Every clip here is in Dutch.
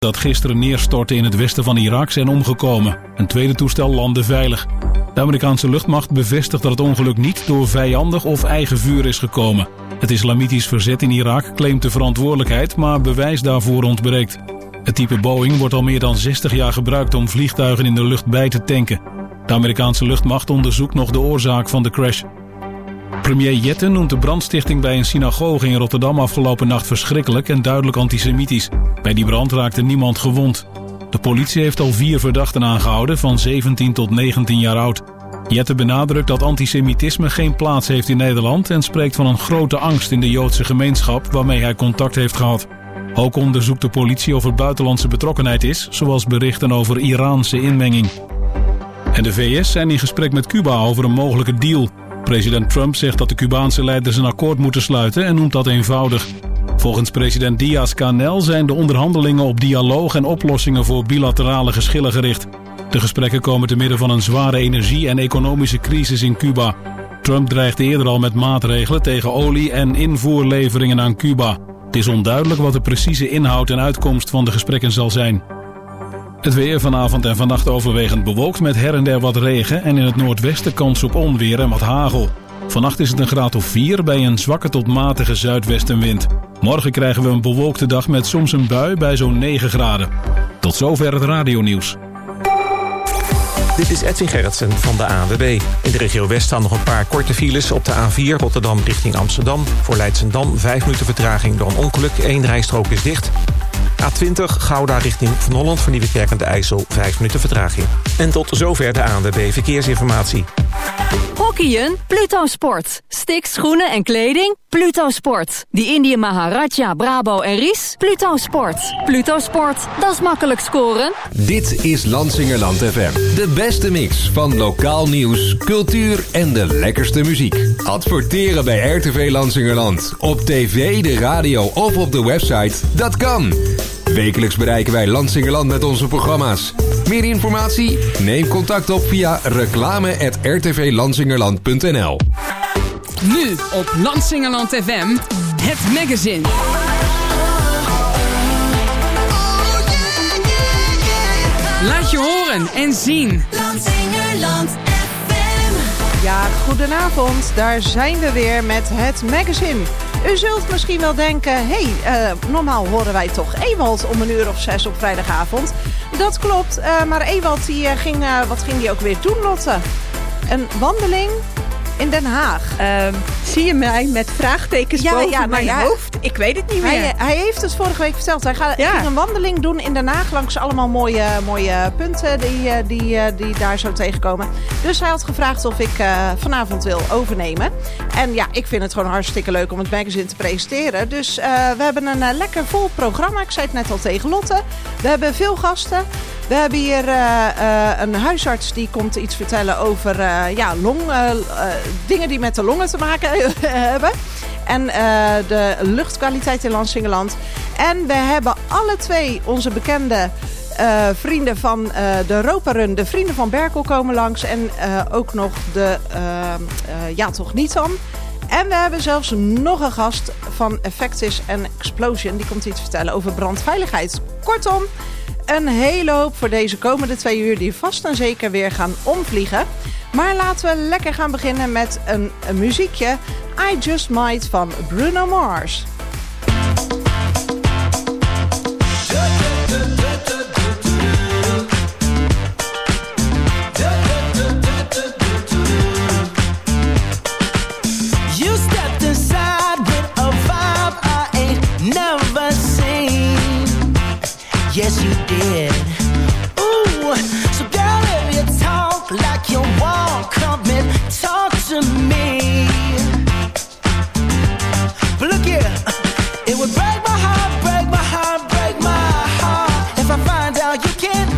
dat gisteren neerstortte in het westen van Irak zijn omgekomen. Een tweede toestel landde veilig. De Amerikaanse luchtmacht bevestigt dat het ongeluk niet door vijandig of eigen vuur is gekomen. Het islamitisch verzet in Irak claimt de verantwoordelijkheid, maar bewijs daarvoor ontbreekt. Het type Boeing wordt al meer dan 60 jaar gebruikt om vliegtuigen in de lucht bij te tanken. De Amerikaanse luchtmacht onderzoekt nog de oorzaak van de crash. Premier Jette noemt de brandstichting bij een synagoge in Rotterdam afgelopen nacht verschrikkelijk en duidelijk antisemitisch. Bij die brand raakte niemand gewond. De politie heeft al 4 verdachten aangehouden van 17 tot 19 jaar oud. Jette benadrukt dat antisemitisme geen plaats heeft in Nederland en spreekt van een grote angst in de Joodse gemeenschap waarmee hij contact heeft gehad. Ook onderzoekt de politie of er buitenlandse betrokkenheid is, zoals berichten over Iraanse inmenging. En de VS zijn in gesprek met Cuba over een mogelijke deal. President Trump zegt dat de Cubaanse leiders een akkoord moeten sluiten en noemt dat eenvoudig. Volgens president Díaz-Canel zijn de onderhandelingen op dialoog en oplossingen voor bilaterale geschillen gericht. De gesprekken komen te midden van een zware energie- en economische crisis in Cuba. Trump dreigde eerder al met maatregelen tegen olie- en invoerleveringen aan Cuba. Het is onduidelijk wat de precieze inhoud en uitkomst van de gesprekken zal zijn. Het weer vanavond en vannacht overwegend bewolkt met her en der wat regen en in het noordwesten kans op onweer en wat hagel. Vannacht is het een graad of 4 bij een zwakke tot matige zuidwestenwind. Morgen krijgen we een bewolkte dag met soms een bui bij zo'n 9 graden. Tot zover het radionieuws. Dit is Edwin Gerritsen van de ANWB. In de regio West staan nog een paar korte files op de A4 Rotterdam richting Amsterdam. Voor Leidschendam 5 minuten vertraging door een ongeluk. 1 rijstrook is dicht. A20 Gouda richting Van Holland voor Nieuwekerk aan de IJssel. 5 minuten vertraging. En tot zover de ANWB Verkeersinformatie. Hockeyen? Pluto Sport. Sticks, schoenen en kleding? Pluto Sport. Die Indië Maharaja, Brabo en Ries? Pluto Sport. Pluto Sport, dat is makkelijk scoren. Dit is Lansingerland FM. De beste mix van lokaal nieuws, cultuur en de lekkerste muziek. Adverteren bij RTV Lansingerland. Op tv, de radio of op de website. Dat kan. Wekelijks bereiken wij Lansingerland met onze programma's. Meer informatie? Neem contact op via reclame@rtvlansingerland.nl. Nu op Lansingerland FM, het magazine. Laat je horen en zien. Lansingerland FM. Ja, goedenavond. Daar zijn we weer met het magazine. U zult misschien wel denken, normaal horen wij toch Ewald om 6:00 op vrijdagavond. Dat klopt, maar Ewald wat ging die ook weer doen, Lotte? Een wandeling in Den Haag. Zie je mij met vraagtekens boven mijn hoofd? Ik weet het niet meer. Hij heeft het vorige week verteld. Hij ging een wandeling doen in Den Haag langs allemaal mooie punten die daar zo tegenkomen. Dus hij had gevraagd of ik vanavond wil overnemen. En ja, ik vind het gewoon hartstikke leuk om het magazine te presenteren. Dus we hebben een lekker vol programma. Ik zei het net al tegen Lotte. We hebben veel gasten. We hebben hier een huisarts die komt iets vertellen over dingen die met de longen te maken hebben. En de luchtkwaliteit in Lansingerland. En we hebben alle twee onze bekende vrienden van de Europa Run, de vrienden van Berkel komen langs. En ook nog de toch niet dan. En we hebben zelfs nog een gast van Effectis and Explosion. Die komt iets vertellen over brandveiligheid. Kortom, een hele hoop voor deze komende 2 uur die vast en zeker weer gaan omvliegen. Maar laten we lekker gaan beginnen met een muziekje. I Just Might van Bruno Mars. You stepped inside with a vibe I ain't never seen. Yes, you did. Ooh, so girl, if you talk like you walk, come and talk to me. But look here, it would break my heart, break my heart, break my heart if I find out you can't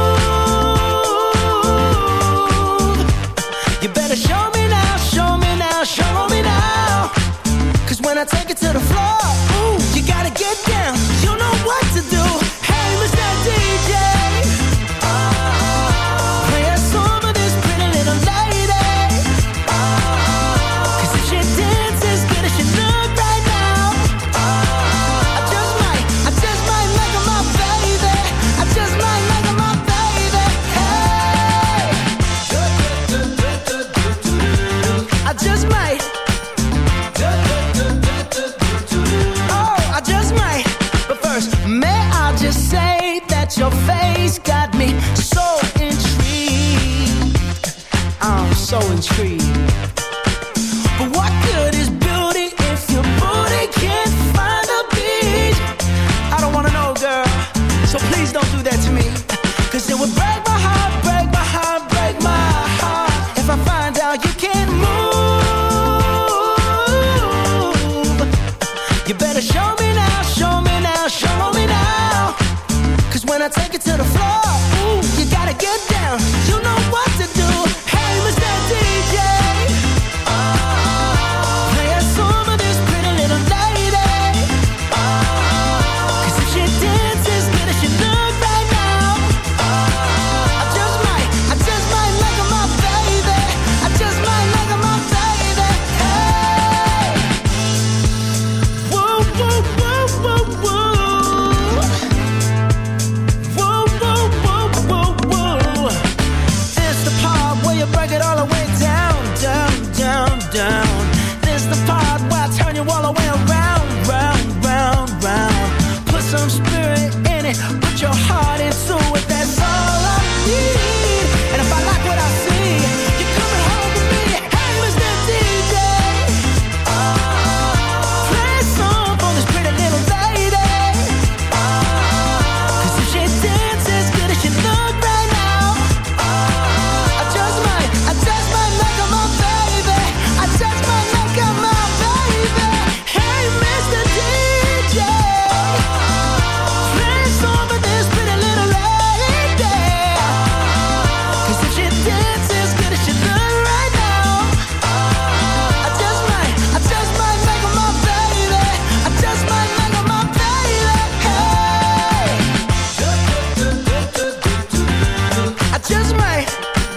move. You better show me now, show me now, show me now. 'Cause when I take it to the floor, ooh, you gotta get down, you know what to do. Hey, Mr. DJ, oh. just say that your face got me so intrigued. I'm so intrigued. But what good is beauty if your booty can't find a beat? I don't wanna know, girl, so please don't do that to me. Cause it would break my heart, break my heart, break my heart if I find out you can't move. You better show me now, show me now, show me now. Cause when I take it to the floor, ooh, you gotta get down. You know what to do. Hey, Mr. DJ, play a song for this pretty little lady. Cause if she dances good as she look right now, I just might like her, my baby. I just might like her, my baby. Hey, whoa, whoa, whoa, whoa, whoa. Whoa, whoa, whoa, whoa, whoa. This the part where you break it all the way down, down, down, down. This the part where I turn you all the way around, round, round, round. Put some spirit in it, put your heart into it, that's all I need. And if I like what I see, you're coming home with me. Hey, Mr. DJ, play a song for this pretty little lady. Cause if she dances good as she look right now, I just might make her my baby. I just might make her my baby. Hey, Mr. DJ, play a song for this pretty little lady. Cause if she dances good as she look right now, I just might make her my baby. I just might make her my baby. Hey, I just might.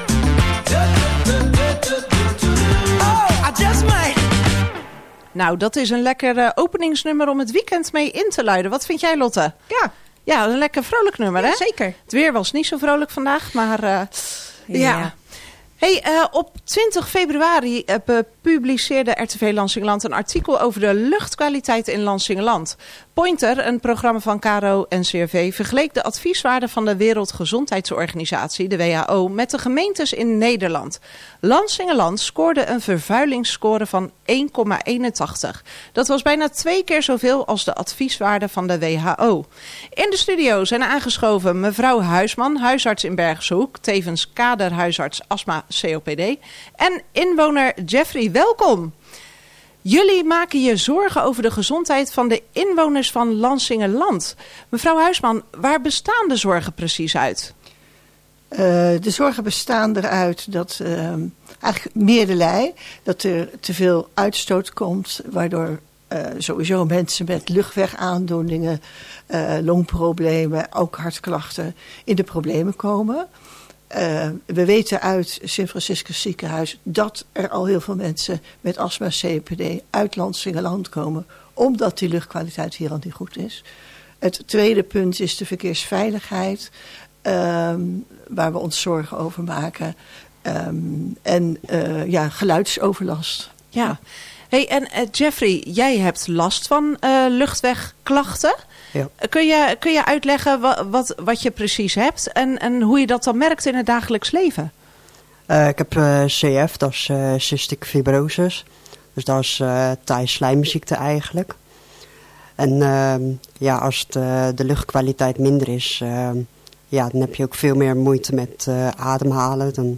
Oh, I just might. Nou, dat is een lekker openingsnummer om het weekend mee in te luiden. Wat vind jij, Lotte? Ja. Ja, een lekker vrolijk nummer, hè? Zeker. Het weer was niet zo vrolijk vandaag, maar ja. Hey, op 20 februari publiceerde RTV Lansingerland een artikel over de luchtkwaliteit in Lansingerland. Pointer, een programma van KRO-NCRV, vergeleek de advieswaarden van de Wereldgezondheidsorganisatie, de WHO, met de gemeentes in Nederland. Lansingerland scoorde een vervuilingsscore van 1,81. Dat was bijna 2 keer zoveel als de advieswaarden van de WHO. In de studio zijn aangeschoven mevrouw Huisman, huisarts in Bergshoek, tevens kaderhuisarts astma COPD, en inwoner Jeffrey. Welkom! Jullie maken je zorgen over de gezondheid van de inwoners van Lansingerland. Mevrouw Huisman, waar bestaan de zorgen precies uit? De zorgen bestaan eruit dat eigenlijk meerderlei, dat er te veel uitstoot komt, waardoor sowieso mensen met luchtwegaandoeningen, longproblemen, ook hartklachten in de problemen komen. We weten uit Sint Franciscus ziekenhuis dat er al heel veel mensen met astma COPD uit Lansingerland komen, omdat die luchtkwaliteit hier al niet goed is. Het tweede punt is de verkeersveiligheid, waar we ons zorgen over maken. En geluidsoverlast. Ja. Hey, en Jeffrey, jij hebt last van luchtwegklachten. Ja. Kun je uitleggen wat je precies hebt en hoe je dat dan merkt in het dagelijks leven? Ik heb CF, dat is cystic fibrosis. Dus dat is taai-slijmziekte eigenlijk. En als de luchtkwaliteit minder is, dan heb je ook veel meer moeite met ademhalen. Dan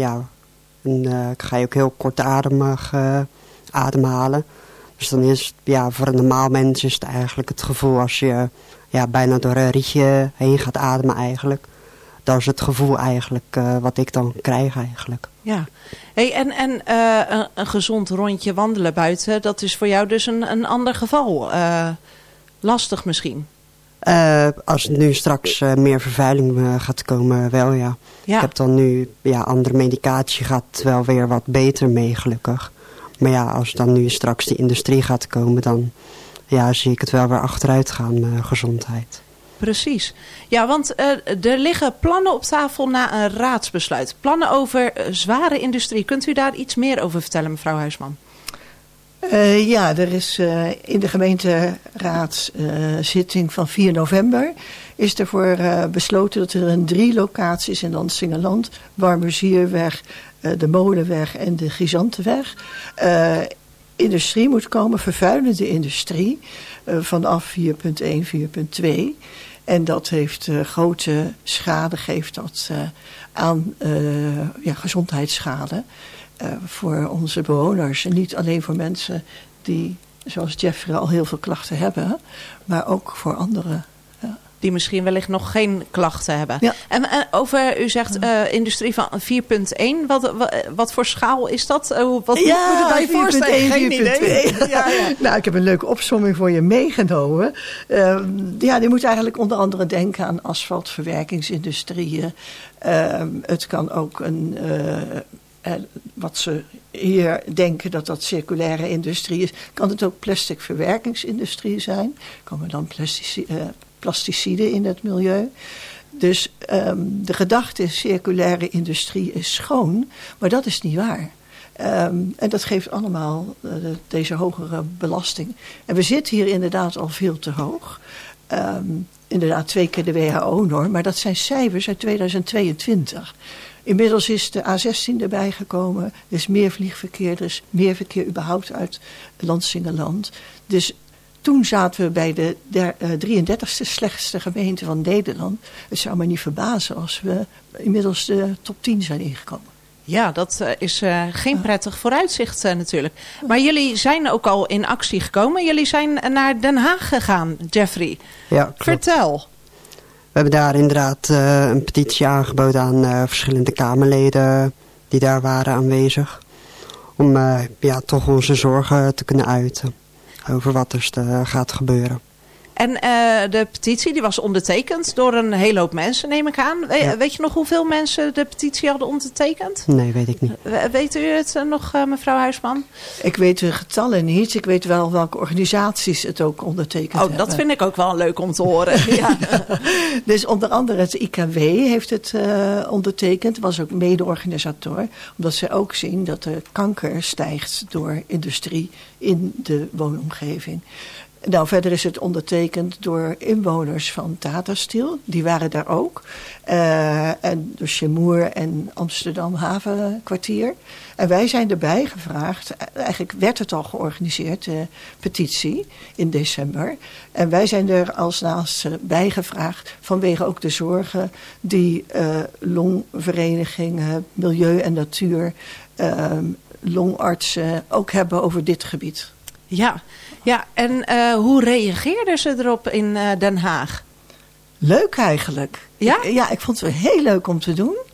ga je ook heel kortademig ademhalen. Dus dan is het, voor een normaal mens is het eigenlijk het gevoel als je bijna door een rietje heen gaat ademen eigenlijk. Dat is het gevoel eigenlijk wat ik dan krijg eigenlijk. Ja. Hey, en een gezond rondje wandelen buiten, dat is voor jou dus een ander geval. Lastig misschien. Als het nu straks meer vervuiling gaat komen, wel ja. Ik heb dan nu, andere medicatie gaat wel weer wat beter mee gelukkig. Maar als dan nu straks de industrie gaat komen, dan zie ik het wel weer achteruit gaan, gezondheid. Precies. Ja, want er liggen plannen op tafel na een raadsbesluit. Plannen over zware industrie. Kunt u daar iets meer over vertellen, mevrouw Huisman? Er is in de gemeenteraadzitting van 4 november... is ervoor besloten dat er in 3 locaties in Lansingerland, Warmerzierweg, de Molenweg en de Gisantenweg, industrie moet komen, vervuilende industrie, vanaf 4.1, 4.2. En dat heeft grote schade, geeft dat aan gezondheidsschade voor onze bewoners. En niet alleen voor mensen die, zoals Jeffrey, al heel veel klachten hebben, maar ook voor anderen. Ja. Die misschien wellicht nog geen klachten hebben. Ja. En over, u zegt industrie van 4.1. Wat voor schaal is dat? Wat moet je bij voorstellen? Geen idee. Ja. Nou, ik heb een leuke opsomming voor je meegenomen. Die moet eigenlijk onder andere denken aan asfaltverwerkingsindustrieën. Het kan ook wat ze hier denken dat circulaire industrie is, kan het ook plastic verwerkingsindustrie zijn. Komen dan plasticiden in het milieu. Dus de gedachte is circulaire industrie is schoon, maar dat is niet waar. En dat geeft allemaal deze hogere belasting. En we zitten hier inderdaad al veel te hoog. Inderdaad 2 keer de WHO-norm, maar dat zijn cijfers uit 2022. Inmiddels is de A16 erbij gekomen. Er is meer vliegverkeer, er is meer verkeer überhaupt uit Lansingerland. Dus toen zaten we bij de 33ste slechtste gemeente van Nederland. Het zou me niet verbazen als we inmiddels de top 10 zijn ingekomen. Ja, dat is geen prettig vooruitzicht natuurlijk. Maar jullie zijn ook al in actie gekomen. Jullie zijn naar Den Haag gegaan, Jeffrey. Ja, klopt. Vertel. We hebben daar inderdaad een petitie aangeboden aan verschillende Kamerleden die daar waren aanwezig. Om toch onze zorgen te kunnen uiten over wat er gaat gebeuren. En de petitie die was ondertekend door een hele hoop mensen, neem ik aan. Weet je nog hoeveel mensen de petitie hadden ondertekend? Nee, weet ik niet. Weet u het nog, mevrouw Huisman? Ik weet de getallen niet. Ik weet wel welke organisaties het ook ondertekend hebben. Dat vind ik ook wel leuk om te horen. Ja. Dus onder andere het IKW heeft het ondertekend. Was ook mede-organisator. Omdat ze ook zien dat de kanker stijgt door industrie in de woonomgeving. Nou, verder is het ondertekend door inwoners van Tata Steel. Die waren daar ook. En door Chemour en Amsterdam Havenkwartier. En wij zijn erbij gevraagd. Eigenlijk werd het al georganiseerd, de petitie, in december. En wij zijn er als laatste bij gevraagd. Vanwege ook de zorgen die longverenigingen, milieu en natuur, longartsen ook hebben over dit gebied. Ja, en hoe reageerden ze erop in Den Haag? Leuk eigenlijk. Ja? Ik vond het heel leuk om te doen.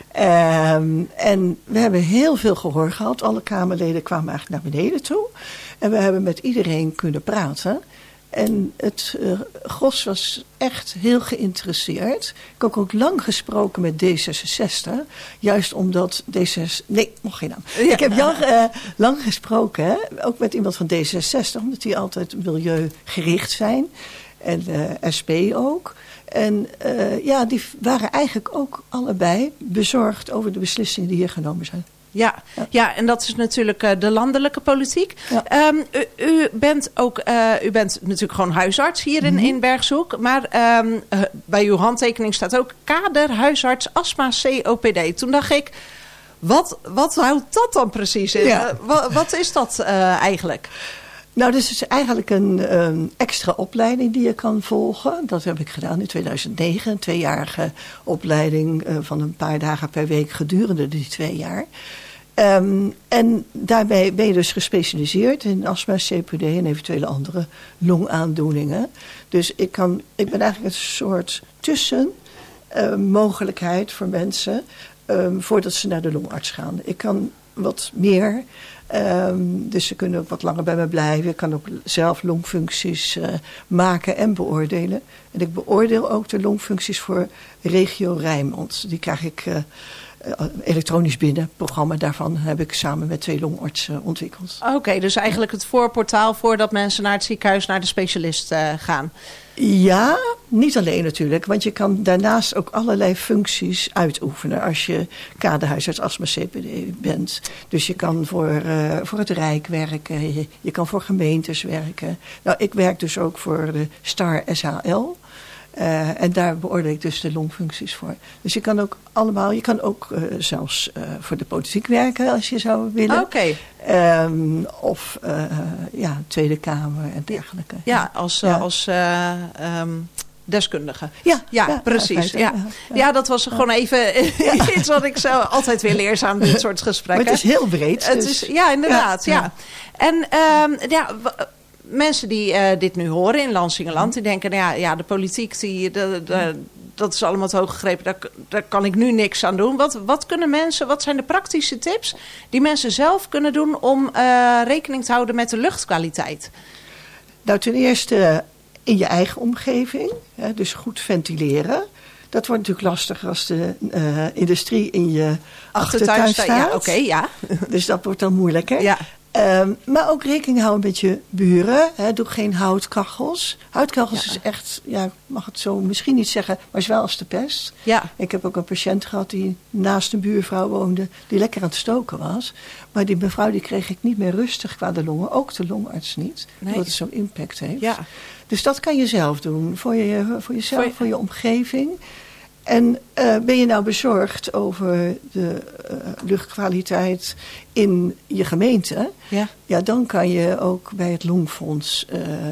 En we hebben heel veel gehoor gehad. Alle Kamerleden kwamen eigenlijk naar beneden toe. En we hebben met iedereen kunnen praten. En het gros was echt heel geïnteresseerd. Ik heb ook lang gesproken met D66. Juist omdat D66... Nee, nog geen naam. Ja. Ik heb lang gesproken, ook met iemand van D66. Omdat die altijd milieugericht zijn. En SP ook. En die waren eigenlijk ook allebei bezorgd over de beslissingen die hier genomen zijn. Ja, en dat is natuurlijk de landelijke politiek. Ja. U bent natuurlijk gewoon huisarts hier in Bergshoek. Maar bij uw handtekening staat ook kaderhuisarts astma COPD. Toen dacht ik, wat houdt dat dan precies in? Ja. Wat is dat eigenlijk? Nou, dus het is eigenlijk een extra opleiding die je kan volgen. Dat heb ik gedaan in 2009. Een 2-jarige opleiding van een paar dagen per week gedurende die 2 jaar. En daarbij ben je dus gespecialiseerd in astma, COPD en eventuele andere longaandoeningen. Dus ik ben eigenlijk een soort tussenmogelijkheid voor mensen voordat ze naar de longarts gaan. Ik kan wat meer. Dus ze kunnen ook wat langer bij me blijven. Ik kan ook zelf longfuncties maken en beoordelen. En ik beoordeel ook de longfuncties voor regio Rijnmond. Die krijg ik elektronisch binnen. Het programma daarvan heb ik samen met 2 longartsen ontwikkeld. Oké, dus eigenlijk het voorportaal voordat mensen naar het ziekenhuis naar de specialist gaan. Ja, niet alleen natuurlijk. Want je kan daarnaast ook allerlei functies uitoefenen als je kaderhuisarts astma COPD bent. Dus je kan voor het Rijk werken. Je kan voor gemeentes werken. Nou, ik werk dus ook voor de STAR SHL. En daar beoordeel ik dus de longfuncties voor. Dus je kan ook zelfs voor de politiek werken als je zou willen. Oké. Of Tweede Kamer en dergelijke. Ja, als deskundige. Ja, precies. Ja, dat was gewoon even iets wat ik zo altijd weer leerzaam dit soort gesprekken. Maar het is heel breed. Ja, inderdaad. Ja. En mensen die dit nu horen in Lansingerland, die denken, de politiek, dat is allemaal te hoog gegrepen. Daar kan ik nu niks aan doen. Wat zijn de praktische tips die mensen zelf kunnen doen om rekening te houden met de luchtkwaliteit? Nou, ten eerste in je eigen omgeving. Dus goed ventileren. Dat wordt natuurlijk lastiger als de industrie in je achtertuin staat. Ja, oké, ja. Dus dat wordt dan moeilijker. Ja. Maar ook rekening houden met je buren. Doe geen houtkachels. Houtkachels is echt, ik mag het zo misschien niet zeggen, maar is wel als de pest. Ja. Ik heb ook een patiënt gehad die naast een buurvrouw woonde, die lekker aan het stoken was. Maar die mevrouw die kreeg ik niet meer rustig qua de longen. Ook de longarts niet. Nee. Omdat het zo'n impact heeft. Ja. Dus dat kan je zelf doen. Voor jezelf, voor je omgeving. En ben je nou bezorgd over de luchtkwaliteit in je gemeente? Ja, dan kan je ook bij het Longfonds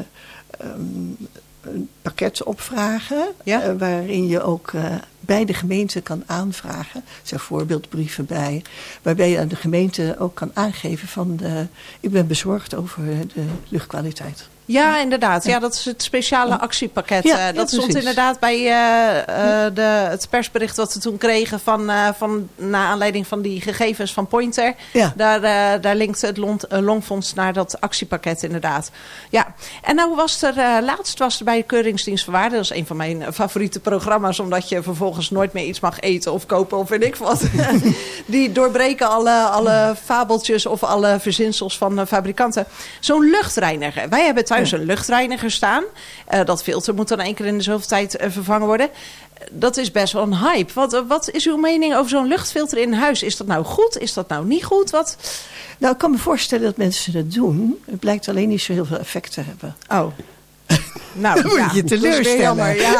een pakket opvragen. Waarin je ook bij de gemeente kan aanvragen. Er zijn voorbeeldbrieven bij. Waarbij je aan de gemeente ook kan aangeven ik ben bezorgd over de luchtkwaliteit. Ja, inderdaad. Ja, dat is het speciale actiepakket. Dat stond inderdaad bij het persbericht wat we toen kregen na aanleiding van die gegevens van Pointer. Ja. Daar linkt het Longfonds naar dat actiepakket inderdaad. Ja. En nou laatst was er bij de Keuringsdienst van Waarde, dat is een van mijn favoriete programma's, omdat je vervolgens nooit meer iets mag eten of kopen of weet ik wat. Die doorbreken alle fabeltjes of alle verzinsels van fabrikanten. Zo'n luchtreiniger. Wij hebben thuis een luchtreiniger staan. Dat filter moet dan 1 keer in de zoveel tijd vervangen worden. Dat is best wel een hype. Wat is uw mening over zo'n luchtfilter in huis? Is dat nou goed? Is dat nou niet goed? Nou, ik kan me voorstellen dat mensen dat doen. Het blijkt alleen niet zo heel veel effect te hebben. Oh. Nou, dan moet je teleurstellen. Jammer. Ja.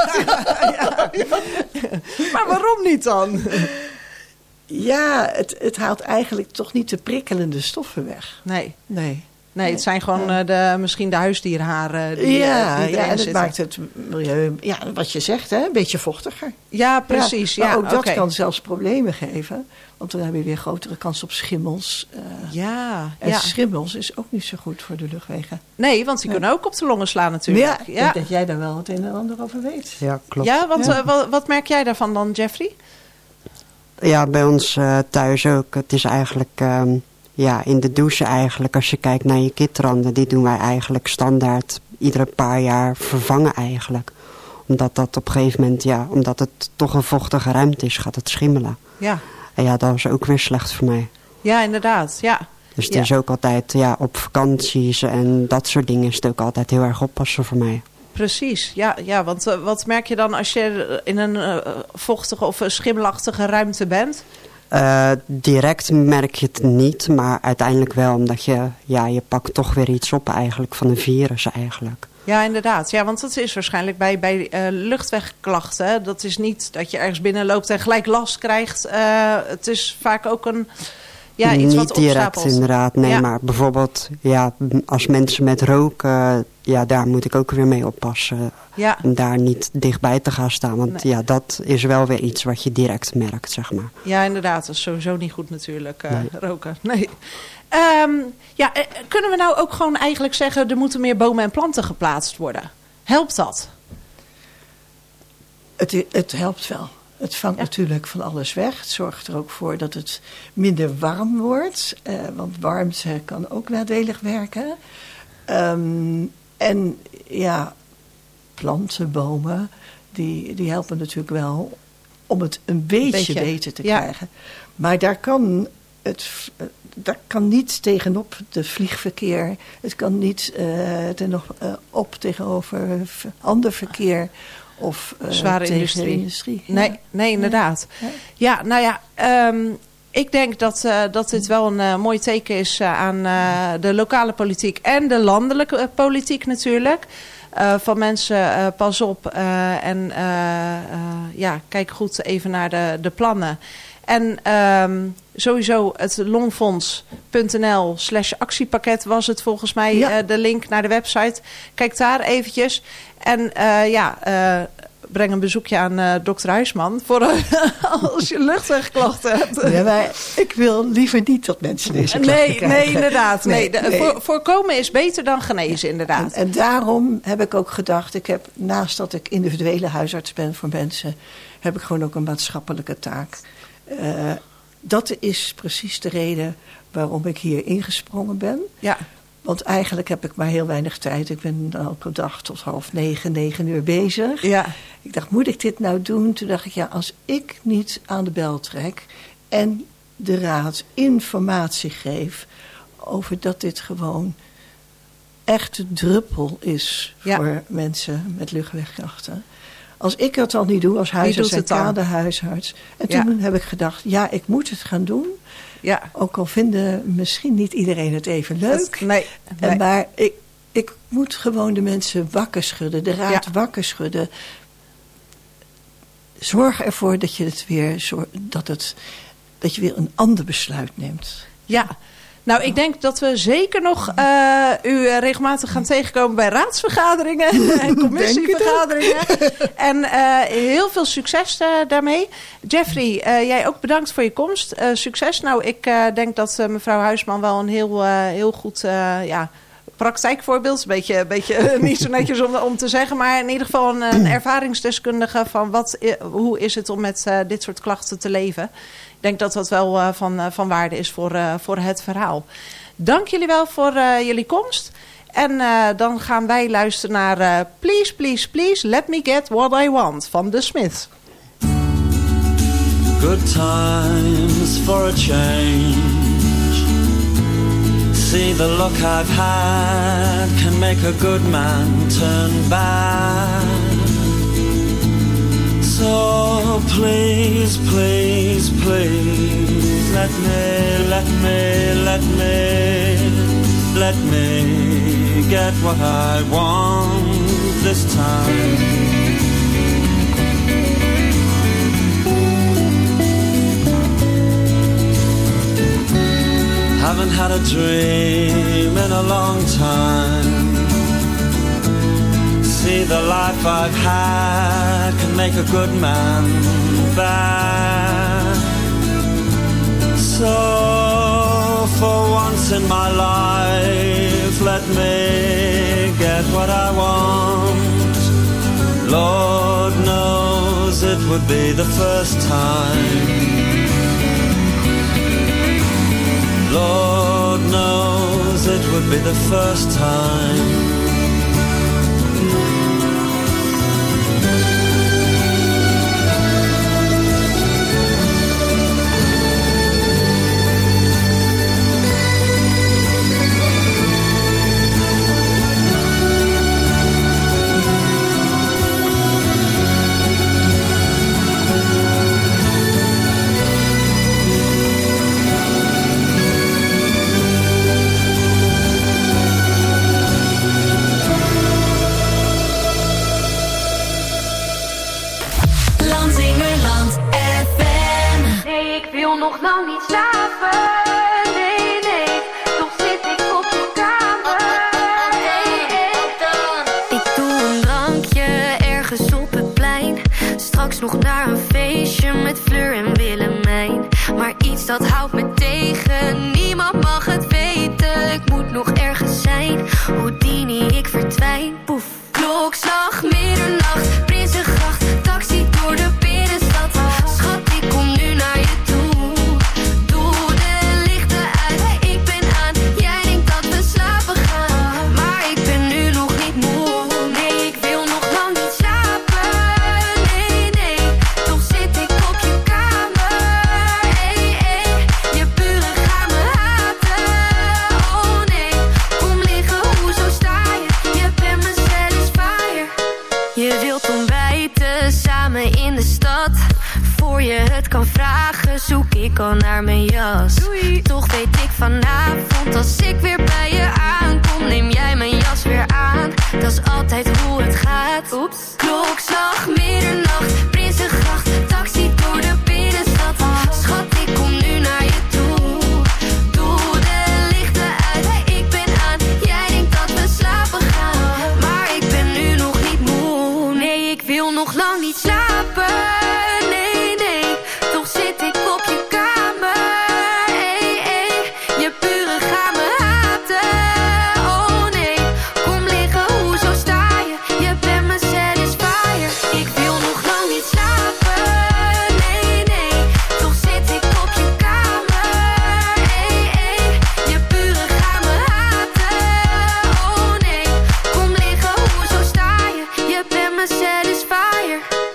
Maar waarom niet dan? Ja, het haalt eigenlijk toch niet de prikkelende stoffen weg. Nee, het zijn gewoon misschien de huisdierharen die en het zitten. Maakt het milieu, wat je zegt, een beetje vochtiger. Ja, precies. Maar ook dat kan zelfs problemen geven. Want dan heb je weer grotere kans op schimmels. Schimmels is ook niet zo goed voor de luchtwegen. Nee, want die kunnen ook op de longen slaan natuurlijk. Ik denk dat jij daar wel het een en ander over weet. Ja, klopt. Ja, want wat merk jij daarvan dan, Jeffrey? Ja, bij ons thuis ook. Het is eigenlijk in de douche eigenlijk. Als je kijkt naar je kitranden, die doen wij eigenlijk standaard iedere paar jaar vervangen eigenlijk. Omdat dat op een gegeven moment, omdat het toch een vochtige ruimte is, gaat het schimmelen. Ja. En dat is ook weer slecht voor mij. Ja, inderdaad. Ja. Dus het is ook altijd, op vakanties en dat soort dingen is het ook altijd heel erg oppassen voor mij. Precies, ja, want wat merk je dan als je in een vochtige of schimmelachtige ruimte bent? Direct merk je het niet, maar uiteindelijk wel, omdat je pakt toch weer iets op eigenlijk van een virus eigenlijk. Ja, inderdaad. Ja, want dat is waarschijnlijk bij luchtwegklachten. Dat is niet dat je ergens binnenloopt en gelijk last krijgt. Het is vaak ook iets niet wat opstapelt. Niet direct inderdaad, nee, maar bijvoorbeeld als mensen met roken, daar moet ik ook weer mee oppassen. Ja. Om daar niet dichtbij te gaan staan, want dat is wel weer iets wat je direct merkt, zeg maar. Ja, inderdaad, dat is sowieso niet goed natuurlijk, roken. Nee. Kunnen we nou ook gewoon eigenlijk zeggen, er moeten meer bomen en planten geplaatst worden? Helpt dat? Het helpt wel. Het vangt natuurlijk van alles weg. Het zorgt er ook voor dat het minder warm wordt. Want warmte kan ook nadelig werken. Planten, bomen, die helpen natuurlijk wel om het een beetje beter te krijgen. Maar daar kan niet tegenop de vliegverkeer. Het kan niet tegenover ander verkeer. Of zware industrie. Nee, inderdaad. Ik denk dat dit wel een mooi teken is aan de lokale politiek en de landelijke politiek natuurlijk. van mensen, pas op. En kijk goed even naar de plannen. En sowieso het longfonds.nl/actiepakket was het volgens mij de link naar de website. Kijk daar eventjes. En breng een bezoekje aan dokter Huisman voor als je luchtwegklachten hebt. Ja, maar ik wil liever niet dat mensen deze klachten krijgen. Nee, inderdaad. Nee. Voorkomen is beter dan genezen, inderdaad. En daarom heb ik ook gedacht, naast dat ik individuele huisarts ben voor mensen, heb ik gewoon ook een maatschappelijke taak. Dat is precies de reden waarom ik hier ingesprongen ben. Ja. Want eigenlijk heb ik maar heel weinig tijd. Ik ben elke dag tot 9 uur bezig. Ja. Ik dacht, moet ik dit nou doen? Toen dacht ik, als ik niet aan de bel trek en de raad informatie geef over dat dit gewoon echt de druppel is voor mensen met luchtwegklachten. Als ik dat al niet doe als huisarts en kaderhuisarts. En toen heb ik gedacht, ik moet het gaan doen. Ja. Ook al vinden misschien niet iedereen het even leuk. Nee. Maar ik moet gewoon de mensen wakker schudden. De raad wakker schudden. Zorg ervoor dat je dat je weer een ander besluit neemt. Ja. Nou, ik denk dat we zeker nog u regelmatig gaan tegenkomen bij raadsvergaderingen en commissievergaderingen. En heel veel succes daarmee. Jeffrey, jij ook bedankt voor je komst. Succes. Nou, ik denk dat mevrouw Huisman wel een heel goed praktijkvoorbeeld. Een beetje niet zo netjes om te zeggen, maar in ieder geval een ervaringsdeskundige van hoe is het om met dit soort klachten te leven. Ik denk dat dat wel van waarde is voor het verhaal. Dank jullie wel voor jullie komst. En dan gaan wij luisteren naar Please, Please, Please, Let Me Get What I Want van The Smiths. Good times for a change. See the look I've had can make a good man turn bad. So please, please, please, let me get what I want this time. Haven't had a dream in a long time. See, the life I've had can make a good man bad. So for once in my life, let me get what I want. Lord knows it would be the first time. Lord knows it would be the first time. Nog lang niet slapen, nee, toch zit ik op je kamer. Ik doe een drankje ergens op het plein. Straks nog naar een feestje met Fleur en Willemijn. Maar iets dat houdt me tegen, niemand mag het weten. Ik moet nog ergens zijn, Houdini, ik verdwijn. Poef, klokslag, middernacht, Prinsengracht, taxi door de binnenstad. Schat, ik kom nu naar je toe. Me stad. Voor je het kan vragen, zoek ik al naar mijn jas. Doei. Toch weet ik vanavond, als ik weer bij je aankom, neem jij mijn jas weer aan. Dat is altijd hoe het gaat. Oeps. Klokslag, middernacht, Prinsengracht, taxi door de binnenstad. Schat, ik kom nu naar je toe. Doe de lichten uit, ik ben aan. Jij denkt dat we slapen gaan, maar ik ben nu nog niet moe. Nee, ik wil nog lang niet slapen. Nee, nee, toch zit ik op je kamer. Hey, hey, je buren gaan me haten. Oh nee, kom liggen, hoezo sta je? Je bent mijn satisfier. Ik wil nog lang niet slapen. Nee, nee, toch zit ik op je kamer. Hey, hey, je buren gaan me haten. Oh nee, kom liggen, hoezo sta je? Je bent mijn satisfier.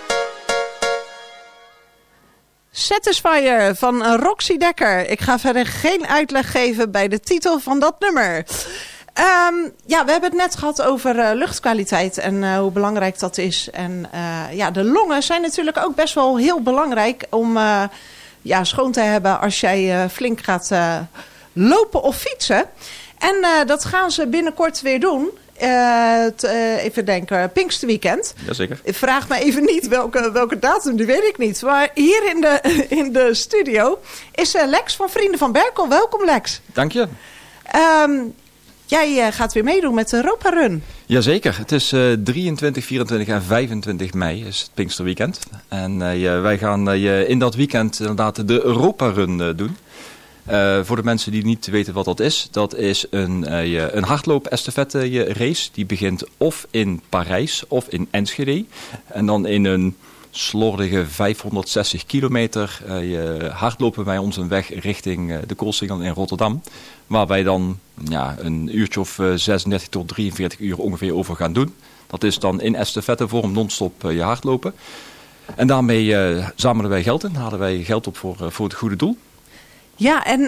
Satisfier van Roxy Dekker. Ik ga verder geen uitleg geven bij de titel van dat nummer. Ja, we hebben het net gehad over luchtkwaliteit en hoe belangrijk dat is. En ja, de longen zijn natuurlijk ook best wel heel belangrijk om schoon te hebben als jij flink gaat lopen of fietsen. En dat gaan ze binnenkort weer doen. Even denken, Pinksterweekend. Jazeker. Ik vraag me even niet welke datum, die weet ik niet. Maar hier in de studio is Lex van Vrienden van Berkel. Welkom, Lex. Dank je. Jij gaat weer meedoen met de Europa Run. Jazeker. Het is 23, 24 en 25 mei is het Pinksterweekend. En wij gaan in dat weekend inderdaad de Europa Run doen. Voor de mensen die niet weten wat dat is een hardloop-estafette race. Die begint of in Parijs of in Enschede. En dan in een slordige 560 kilometer hardlopen wij ons een weg richting de Koolsingel in Rotterdam. Waar wij dan een uurtje of 36 tot 43 uur ongeveer over gaan doen. Dat is dan in estafettevorm non-stop je hardlopen. En daarmee zamelen wij geld in. Halen wij geld op voor het goede doel. Ja, en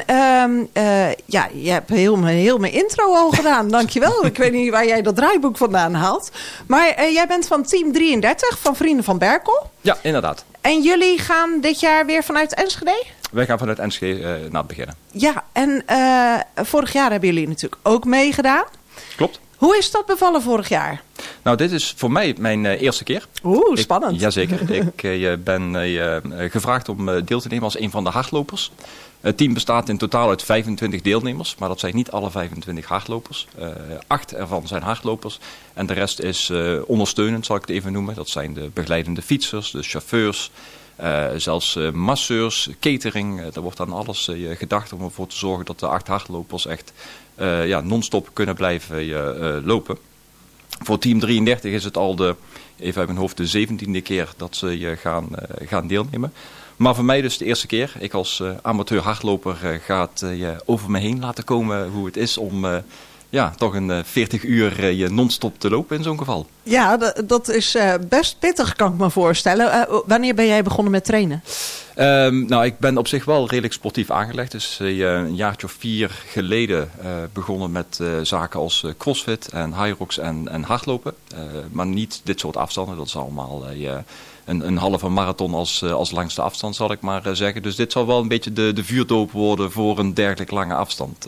je hebt heel mijn intro al gedaan. Dankjewel. Ik weet niet waar jij dat draaiboek vandaan haalt. Maar jij bent van team 33 van Vrienden van Berkel. Ja, inderdaad. En jullie gaan dit jaar weer vanuit Enschede? Wij gaan vanuit Enschede naar het beginnen. Ja, en vorig jaar hebben jullie natuurlijk ook meegedaan. Klopt. Hoe is dat bevallen vorig jaar? Nou, dit is voor mij mijn eerste keer. Oeh, spannend. Jazeker. Ik ben gevraagd om deel te nemen als een van de hardlopers. Het team bestaat in totaal uit 25 deelnemers, maar dat zijn niet alle 25 hardlopers. 8 ervan zijn hardlopers en de rest is ondersteunend, zal ik het even noemen. Dat zijn de begeleidende fietsers, de chauffeurs, zelfs masseurs, catering. Er wordt aan alles gedacht om ervoor te zorgen dat de 8 hardlopers echt non-stop kunnen blijven lopen. Voor team 33 is het al even uit mijn hoofd, de 17e keer dat ze gaan deelnemen. Maar voor mij dus de eerste keer. Ik als amateur hardloper ga het over me heen laten komen hoe het is om toch een 40 uur je non-stop te lopen in zo'n geval. Ja, dat is best pittig, kan ik me voorstellen. Wanneer ben jij begonnen met trainen? Ik ben op zich wel redelijk sportief aangelegd. Dus een jaartje of 4 geleden begonnen met zaken als crossfit en hyrox en hardlopen. Maar niet dit soort afstanden. Dat is allemaal een halve marathon als langste afstand, zal ik maar zeggen. Dus dit zal wel een beetje de vuurdoop worden voor een dergelijk lange afstand.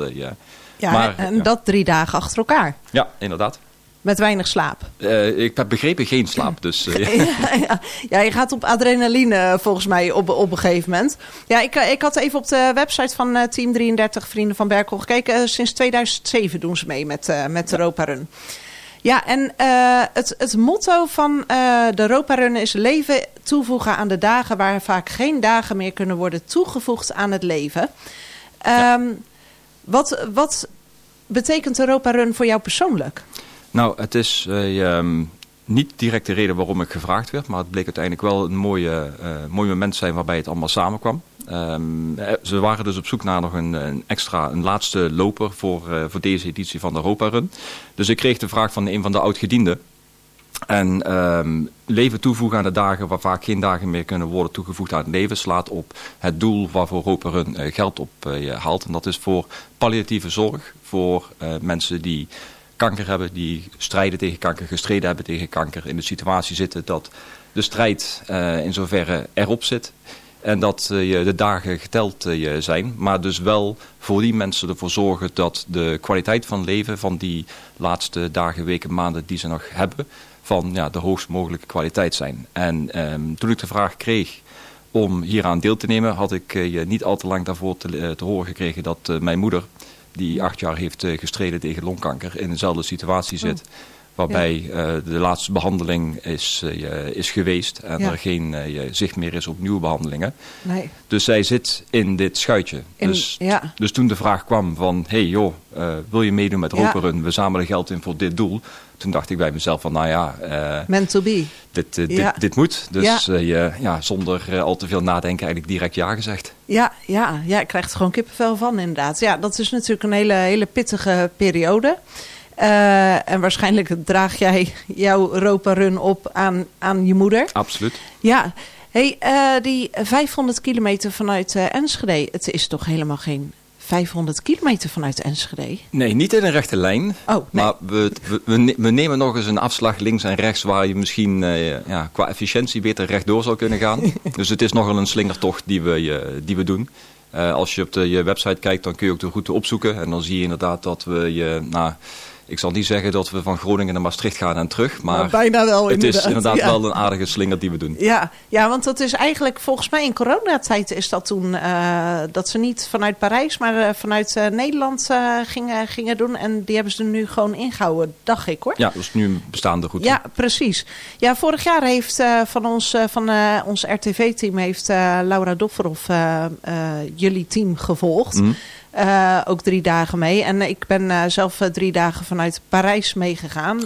Dat 3 dagen achter elkaar. Ja, inderdaad. Met weinig slaap. Ik heb begrepen geen slaap. Dus, Ja, je gaat op adrenaline volgens mij op een gegeven moment. Ja, ik had even op de website van Team 33 Vrienden van Berkel gekeken. Sinds 2007 doen ze mee met de Europa Run. Ja, en het motto van de Europa Run is leven toevoegen aan de dagen waar vaak geen dagen meer kunnen worden toegevoegd aan het leven. Wat betekent de Europa Run voor jou persoonlijk? Nou, het is niet direct de reden waarom ik gevraagd werd, maar het bleek uiteindelijk wel een mooi moment zijn waarbij het allemaal samenkwam. Ze waren dus op zoek naar nog een laatste loper voor deze editie van de Europa Run. Dus ik kreeg de vraag van een van de oud-gedienden. En leven toevoegen aan de dagen waar vaak geen dagen meer kunnen worden toegevoegd aan het leven slaat op het doel waarvoor Europa Run geld op haalt. En dat is voor palliatieve zorg, voor mensen die kanker hebben, die strijden tegen kanker, gestreden hebben tegen kanker, in de situatie zitten dat de strijd in zoverre erop zit. En dat de dagen geteld zijn. Maar dus wel voor die mensen ervoor zorgen dat de kwaliteit van leven van die laatste dagen, weken, maanden die ze nog hebben, van de hoogst mogelijke kwaliteit zijn. En toen ik de vraag kreeg om hieraan deel te nemen, had ik niet al te lang daarvoor te horen gekregen dat mijn moeder, die 8 jaar heeft gestreden tegen longkanker, in dezelfde situatie zit. Waarbij de laatste behandeling is geweest en er geen zicht meer is op nieuwe behandelingen. Nee. Dus zij zit in dit schuitje. Dus toen de vraag kwam van, wil je meedoen met Roperun? We zamelen geld in voor dit doel. Toen dacht ik bij mezelf van, meant to be. Dit moet. Dus zonder al te veel nadenken eigenlijk direct ja gezegd. Ja, ik krijg er gewoon kippenvel van inderdaad. Ja, dat is natuurlijk een hele pittige periode. En waarschijnlijk draag jij jouw Roperun op aan je moeder. Absoluut. Ja. Hey, die 500 kilometer vanuit Enschede. Het is toch helemaal geen 500 kilometer vanuit Enschede? Nee, niet in een rechte lijn. Oh, nee. Maar we nemen nog eens een afslag links en rechts waar je misschien qua efficiëntie beter rechtdoor zou kunnen gaan. Dus het is nogal een slingertocht die we doen. Als je op je website kijkt, dan kun je ook de route opzoeken. En dan zie je inderdaad dat we ik zal niet zeggen dat we van Groningen naar Maastricht gaan en terug. Maar bijna wel, het is inderdaad wel een aardige slinger die we doen. Ja, want dat is eigenlijk volgens mij in coronatijd is dat toen dat ze niet vanuit Parijs, maar vanuit Nederland gingen doen. En die hebben ze er nu gewoon ingehouden, dacht ik hoor. Ja, dat is nu een bestaande route. Ja, precies. Ja, vorig jaar heeft van ons RTV-team heeft Laura Dofferhoff jullie team gevolgd. Mm. Ook 3 dagen mee. En ik ben zelf 3 dagen vanuit Parijs meegegaan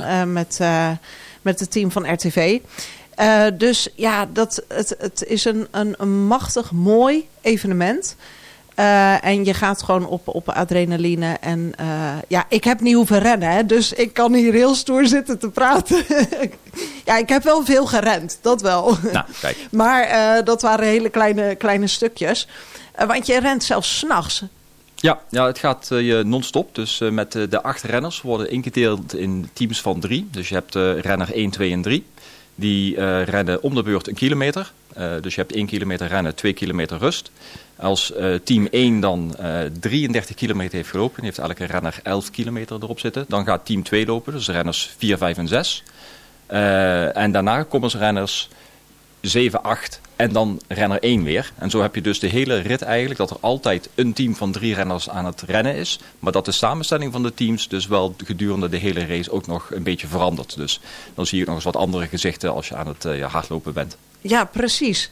met het team van RTV. Dus ja, het is een machtig mooi evenement. En je gaat gewoon op adrenaline. En ik heb niet hoeven rennen. Hè, dus ik kan hier heel stoer zitten te praten. Ja, ik heb wel veel gerend. Dat wel. Nou, kijk. Maar dat waren hele kleine stukjes. Want je rent zelfs 's nachts. Ja, het gaat non-stop. Dus met de 8 renners worden ingedeeld in teams van 3. Dus je hebt renner 1, 2 en 3. Die rennen om de beurt 1 kilometer. Dus je hebt 1 kilometer rennen, 2 kilometer rust. Als team 1 dan 33 kilometer heeft gelopen, heeft elke renner 11 kilometer erop zitten. Dan gaat team 2 lopen, dus renners 4, 5 en 6. En daarna komen ze renners 7, 8 en dan renner 1 weer. En zo heb je dus de hele rit eigenlijk, dat er altijd een team van 3 renners aan het rennen is. Maar dat de samenstelling van de teams dus wel gedurende de hele race ook nog een beetje verandert. Dus dan zie je nog eens wat andere gezichten als je aan het hardlopen bent. Ja, precies.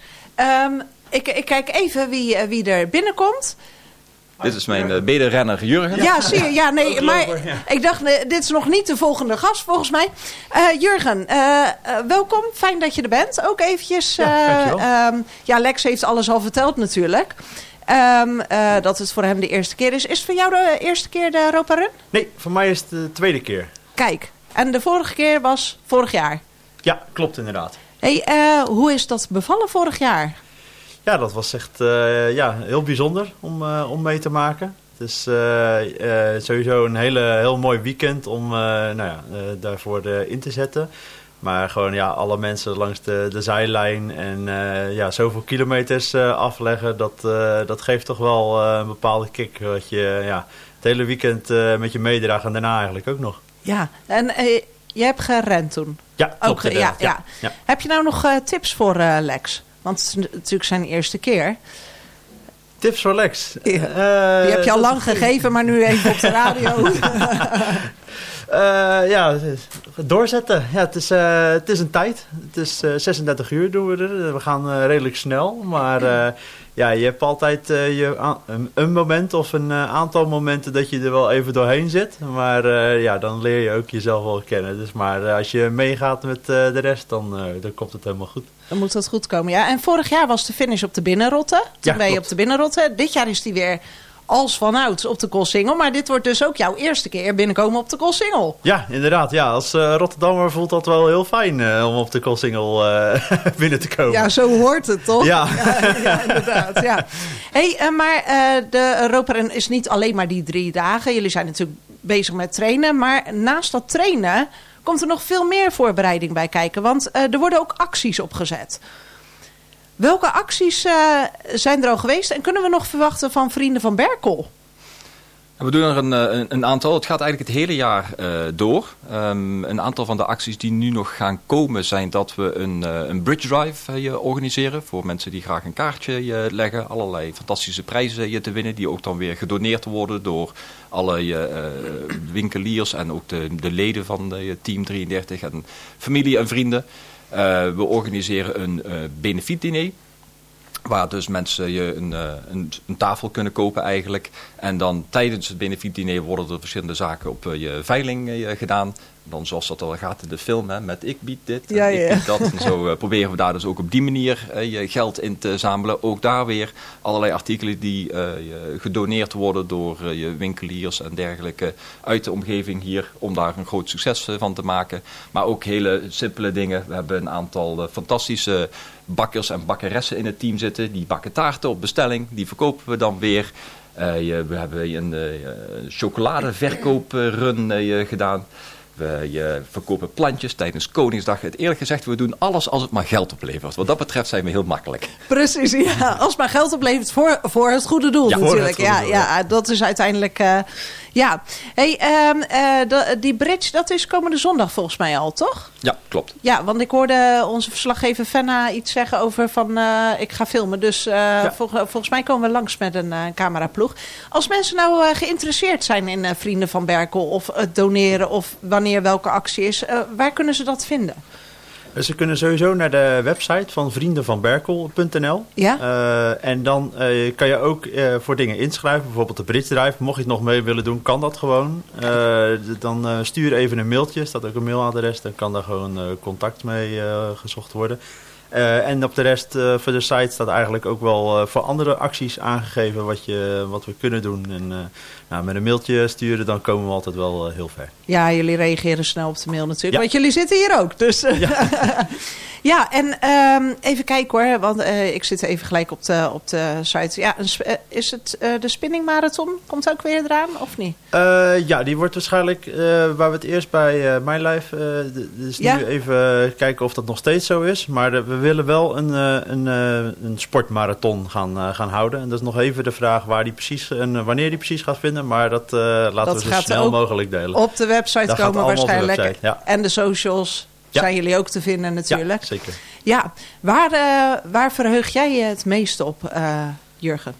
Ik kijk even wie er binnenkomt. Dit is mijn mederenner Jurgen. Ja, zie je. Ja, nee, maar ik dacht, dit is nog niet de volgende gast volgens mij. Jurgen, welkom. Fijn dat je er bent. Ook eventjes. Lex heeft alles al verteld natuurlijk. Dat het voor hem de eerste keer is. Is het voor jou de eerste keer de Roperun? Nee, voor mij is het de tweede keer. Kijk, en de vorige keer was vorig jaar? Ja, klopt inderdaad. Hey, hoe is dat bevallen vorig jaar? Ja, dat was echt heel bijzonder om mee te maken. Het is sowieso een heel mooi weekend om daarvoor in te zetten. Maar gewoon alle mensen langs de zijlijn en zoveel kilometers afleggen, dat geeft toch wel een bepaalde kick. Wat je het hele weekend met je meedraagt en daarna eigenlijk ook nog. Ja, en je hebt gerend toen? Ja, klopt. Ja. Heb je nou nog tips voor Lex? Want het is natuurlijk zijn eerste keer. Tips voor Lex? Die heb je al lang gegeven, maar nu even op de radio. Doorzetten. Ja, het is een tijd. Het is 36 uur doen we er. We gaan redelijk snel. Maar je hebt altijd een moment of een aantal momenten dat je er wel even doorheen zit. Maar dan leer je ook jezelf wel kennen. Dus, maar als je meegaat met de rest, dan komt het helemaal goed. Dan moet dat goed komen, ja. En vorig jaar was de finish op de Binnenrotte. Toen ben je op de Binnenrotte. Dit jaar is die weer als vanouds op de Koolsingel. Maar dit wordt dus ook jouw eerste keer binnenkomen op de Koolsingel. Ja, inderdaad. Ja, als Rotterdammer voelt dat wel heel fijn om op de Koolsingel binnen te komen. Ja, zo hoort het toch? Ja, inderdaad. Ja. Hey, maar de Roperun is niet alleen maar die 3 dagen. Jullie zijn natuurlijk bezig met trainen. Maar naast dat trainen komt er nog veel meer voorbereiding bij kijken. Want er worden ook acties opgezet. Welke acties zijn er al geweest en kunnen we nog verwachten van Vrienden van Berkel? We doen er een aantal. Het gaat eigenlijk het hele jaar door. Een aantal van de acties die nu nog gaan komen zijn dat we een bridge drive organiseren. Voor mensen die graag een kaartje leggen. Allerlei fantastische prijzen te winnen. Die ook dan weer gedoneerd worden door alle winkeliers en ook de leden van Team 33 en familie en vrienden. We organiseren een benefietdiner. Waar dus mensen je een tafel kunnen kopen eigenlijk. En dan tijdens het benefietdiner worden er verschillende zaken op je veiling gedaan. Dan zoals dat al gaat in de film, hè, met ik bied dit en ik bied dat. En zo proberen we daar dus ook op die manier je geld in te zamelen. Ook daar weer allerlei artikelen die gedoneerd worden door je winkeliers en dergelijke uit de omgeving hier. Om daar een groot succes van te maken. Maar ook hele simpele dingen. We hebben een aantal fantastische bakkers en bakkeressen in het team zitten. Die bakken taarten op bestelling. Die verkopen we dan weer. We hebben een chocoladeverkooprun gedaan. We verkopen plantjes tijdens Koningsdag. Eerlijk gezegd, we doen alles als het maar geld oplevert. Wat dat betreft zijn we heel makkelijk. Precies, ja. Als het maar geld oplevert voor het goede doel natuurlijk. Ja, dat is uiteindelijk... ja. Hey, die bridge, dat is komende zondag volgens mij al, toch? Ja, klopt. Ja, want ik hoorde onze verslaggever Fenna iets zeggen over van... ik ga filmen, dus volgens mij komen we langs met een cameraploeg. Als mensen nou geïnteresseerd zijn in Vrienden van Berkel... of het doneren of wanneer welke actie is... waar kunnen ze dat vinden? Ze kunnen sowieso naar de website van vriendenvanberkel.nl. Ja? En dan kan je ook voor dingen inschrijven. Bijvoorbeeld de Bridge Drive. Mocht je het nog mee willen doen, kan dat gewoon. Dan stuur even een mailtje. Er staat ook een mailadres. Dan kan daar gewoon contact mee gezocht worden. En op de rest van de site staat eigenlijk ook wel voor andere acties aangegeven wat we kunnen doen. En met een mailtje sturen, dan komen we altijd wel heel ver. Ja, jullie reageren snel op de mail natuurlijk. Ja. Want jullie zitten hier ook. Dus, ja, en even kijken hoor. Want ik zit even gelijk op de site. Ja, is het de spinning marathon? Komt ook weer eraan of niet? Ja, die wordt waarschijnlijk waar we het eerst bij MyLife. Dus nu even kijken of dat nog steeds zo is. Maar we willen wel een sportmarathon gaan houden. En dat is nog even de vraag waar die precies en wanneer die precies gaat vinden. Maar dat laten we zo snel mogelijk delen. Op de website dat komen waarschijnlijk. Website, ja. En de socials zijn jullie ook te vinden natuurlijk. Ja, zeker. Ja, waar verheug jij je het meeste op, Jurgen?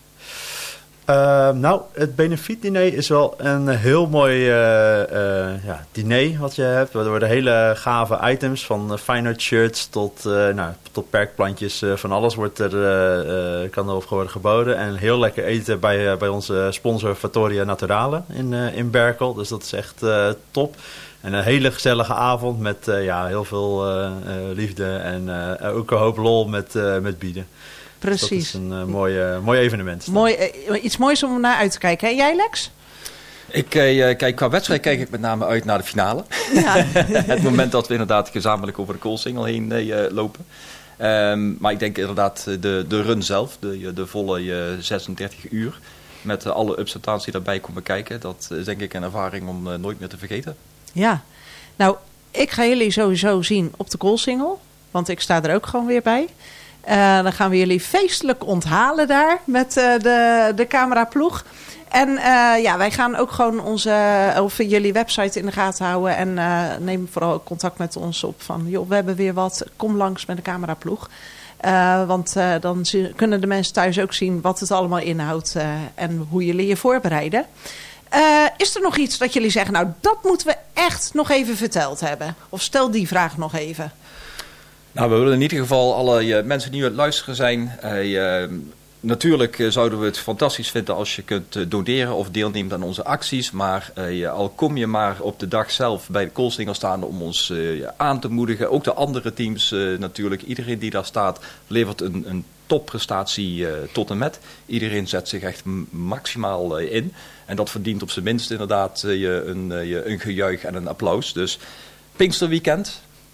Het benefietdiner is wel een heel mooi diner wat je hebt. Er worden hele gave items van fine art shirts tot perkplantjes. Van alles kan er worden geboden. En heel lekker eten bij onze sponsor Fattoria Naturale in Berkel. Dus dat is echt top. En een hele gezellige avond met heel veel liefde en ook een hoop lol met bieden. Precies. Dus dat is een mooi evenement. Iets moois om naar uit te kijken. En jij, Lex? Qua wedstrijd kijk ik met name uit naar de finale. Ja. Het moment dat we inderdaad gezamenlijk over de Koolsingel heen lopen. Maar ik denk inderdaad de run zelf, de volle 36 uur. Met alle ups en downs die daarbij komen kijken. Dat is denk ik een ervaring om nooit meer te vergeten. Ja, nou, ik ga jullie sowieso zien op de Koolsingel. Want ik sta er ook gewoon weer bij. Dan gaan we jullie feestelijk onthalen daar met de cameraploeg. En wij gaan ook gewoon jullie website in de gaten houden. En neem vooral contact met ons op van, joh, we hebben weer wat. Kom langs met de cameraploeg. Want dan kunnen de mensen thuis ook zien wat het allemaal inhoudt en hoe jullie je voorbereiden. Is er nog iets dat jullie zeggen, nou dat moeten we echt nog even verteld hebben? Of stel die vraag nog even. Nou, we willen in ieder geval alle mensen die nu aan het luisteren zijn. Natuurlijk zouden we het fantastisch vinden als je kunt doneren of deelneemt aan onze acties. Maar al kom je maar op de dag zelf bij de Koolsingel staan om ons aan te moedigen. Ook de andere teams natuurlijk. Iedereen die daar staat levert een topprestatie tot en met. Iedereen zet zich echt maximaal in. En dat verdient op zijn minst inderdaad een gejuich en een applaus. Dus Pinksterweekend.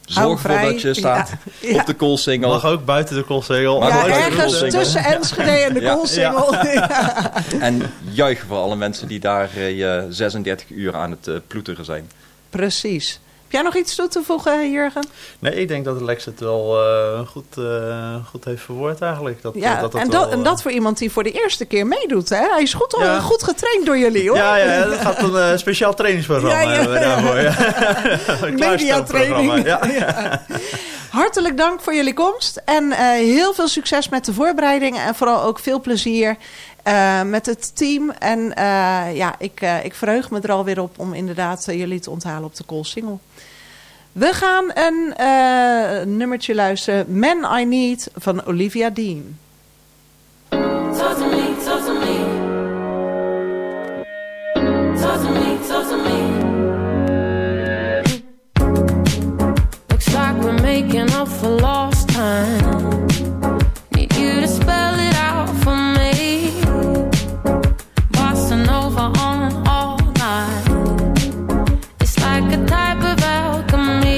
Zorg ervoor dat je staat op de Koolsingel. Mag ook buiten de Koolsingel. Ergens tussen Enschede en de Koolsingel. Ja. En juich voor alle mensen die daar 36 uur aan het ploeteren zijn. Precies. Heb jij nog iets toe te voegen, Jurgen? Nee, ik denk dat Lex het wel goed heeft verwoord eigenlijk. En dat voor iemand die voor de eerste keer meedoet. Hè? Hij is goed getraind door jullie, hoor. Ja, dat gaat een speciaal trainingsprogramma hebben daarvoor. Ja. Mediatraining. Ja. Hartelijk dank voor jullie komst. En heel veel succes met de voorbereiding. En vooral ook veel plezier met het team. En ik verheug me er alweer op om inderdaad jullie te onthalen op de Koolsingel. We gaan een nummertje luisteren. Man I Need van Olivia Dean. Talk to me, talk to me. Talk to me, talk to me. Looks like we're making up for lost time. Need you to spell it out for me. Bossa Nova on all night. It's like a type of alchemy.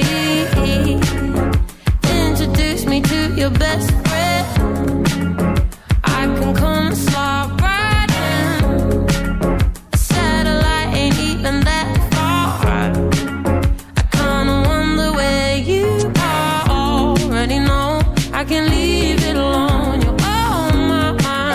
Introduce me to your best friend. I can come and slide right in. A satellite ain't even that far. I kinda wonder where you are. Already know I can leave it alone. You're on my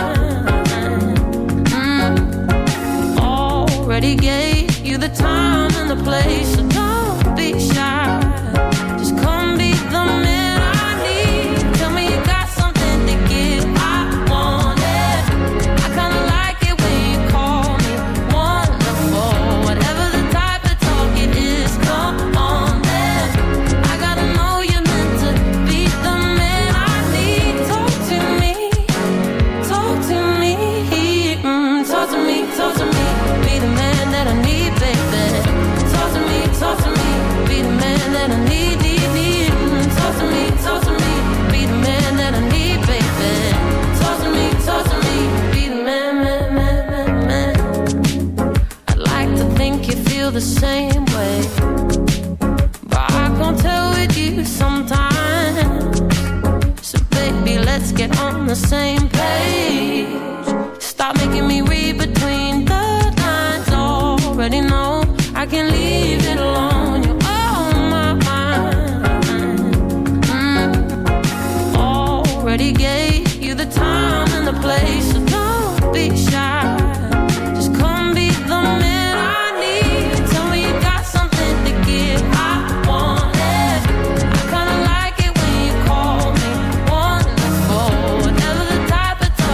mind. Already gave you the time and the place, so don't be shy. Just come be the man I need. Tell me you got something to give. I want it. I kinda like it when you call me wonderful. Whatever the type of talk it is, come on then. I gotta know you're meant to be the man I need. Talk to me, talk to me, talk to me, talk to me. Be the man that I need, baby. Talk to me, talk to me. Be the man that I need, need. Talk to me, talk to me. Be the man that I need, baby. Talk to me, be the man, man, man, man, man. I'd like to think you feel the same way, but I can't tell with you sometimes. So baby, let's get on the same page. Stop making me read between the lines. Already know I can leave it alone. You're on my mind. Already gave you the time and the place, so don't be shy. Just come be the man I need. Tell me you got something to give. I want it. I kinda like it when you call me wonderful. Whatever the type of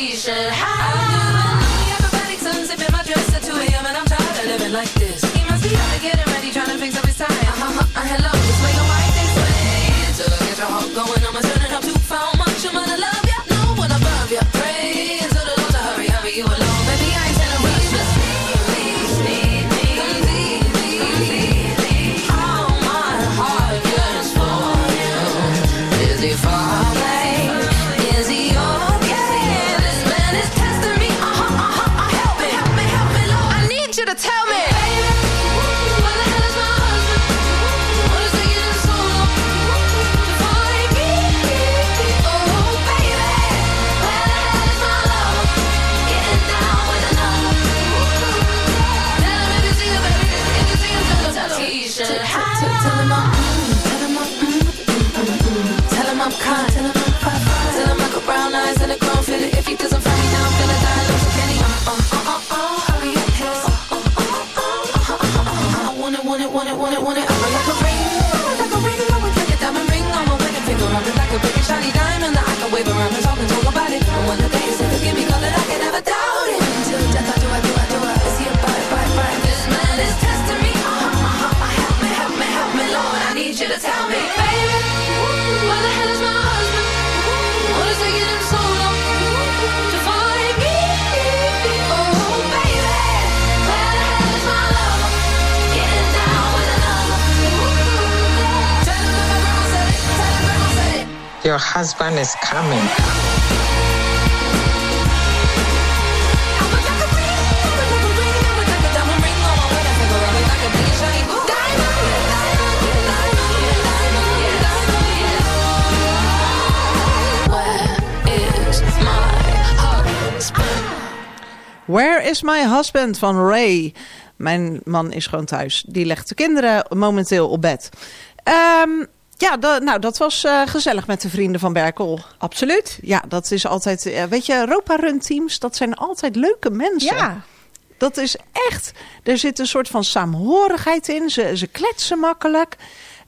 T-shirt. Acrobatic sun sipping my dress at 2 a.m. and I'm tired of living like this. He must be out to getting ready, trying to fix up his tie. Hello, this way, your wife this way. Till I get your heart going, I'ma turn it up to how much I'm gonna love ya. No one above ya. Pray to the Lord to hurry, hurry you alone. Baby, I ain't telling rush. Just please need me. All my heart yearns for you. Is he far away? Is he okay? This man is testing me. Help me, help me, help me, Lord. I need you to tell me. Tell him I got brown eyes and a grown fitted. If he doesn't find me now, I'm gonna die. Lose a penny. Hurry up, kiss. I want it. I'm like a ring, I would like a diamond ring on my wedding finger. I'm like a big shiny diamond that I can wave around and talk about it. And when the day is to give me color, I can never doubt it. Until death, I do. Is he a bite? This man is testing me. Help me, Lord. I need you to tell me, baby. Where the hell is my husband? What is taking him so long to find me? Oh, baby, where the hell is my lover? Getting down with another. Tell him that my grandma said it. Your husband is coming. Where is my husband van Ray. Mijn man is gewoon thuis. Die legt de kinderen momenteel op bed. Dat was gezellig met de vrienden van Berkel. Absoluut. Ja, dat is altijd... weet je, Europa-run teams, dat zijn altijd leuke mensen. Ja. Dat is echt... Er zit een soort van saamhorigheid in. Ze kletsen makkelijk.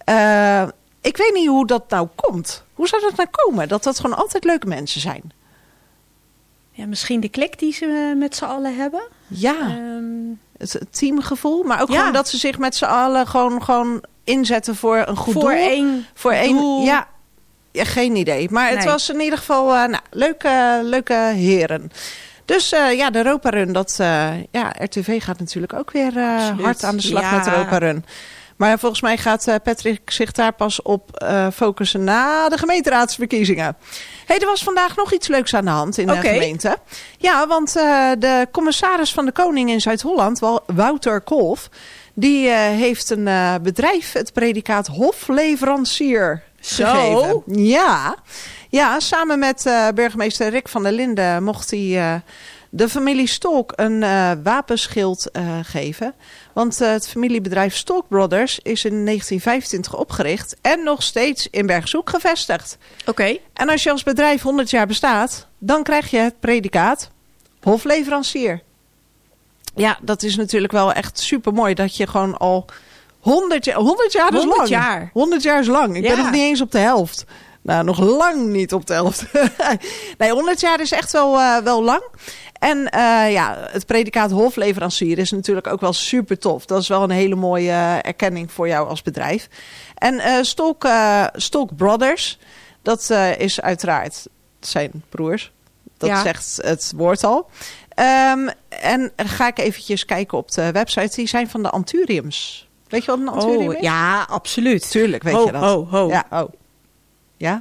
Ik weet niet hoe dat nou komt. Hoe zou dat nou komen? Dat gewoon altijd leuke mensen zijn. Ja, misschien de klik die ze met z'n allen hebben. Ja, het teamgevoel. Maar ook gewoon dat ze zich met z'n allen gewoon inzetten voor een goed doel. Voor één doel. Ja, geen idee. Maar het was in ieder geval leuke heren. Dus de Europa-run, RTV gaat natuurlijk ook weer hard aan de slag met de Europa-run. Maar volgens mij gaat Patrick zich daar pas op focussen na de gemeenteraadsverkiezingen. Er was vandaag nog iets leuks aan de hand in de gemeente. Ja, want de commissaris van de Koning in Zuid-Holland, Wouter Kolff, die heeft een bedrijf het predicaat hofleverancier gegeven. Ja, samen met burgemeester Rick van der Linden mocht hij de familie Stolk een wapenschild geven. Want het familiebedrijf Stolk Brothers is in 1925 opgericht en nog steeds in Bergshoek gevestigd. Oké. En als je als bedrijf 100 jaar bestaat, dan krijg je het predicaat hofleverancier. Ja, dat is natuurlijk wel echt super mooi dat je gewoon al 100 jaar is 100 lang. Jaar. 100 jaar is lang. Ik ben nog niet eens op de helft. Nou, nog lang niet op de helft. Nee, 100 jaar is echt wel lang. En het predicaat hofleverancier is natuurlijk ook wel super tof. Dat is wel een hele mooie erkenning voor jou als bedrijf. En Stolk Brothers, dat is uiteraard zijn broers. Dat zegt het woord al. En ga ik eventjes kijken op de website. Die zijn van de Anturiums. Weet je wat een Anturium is? Ja, absoluut. Tuurlijk weet je dat. Ja?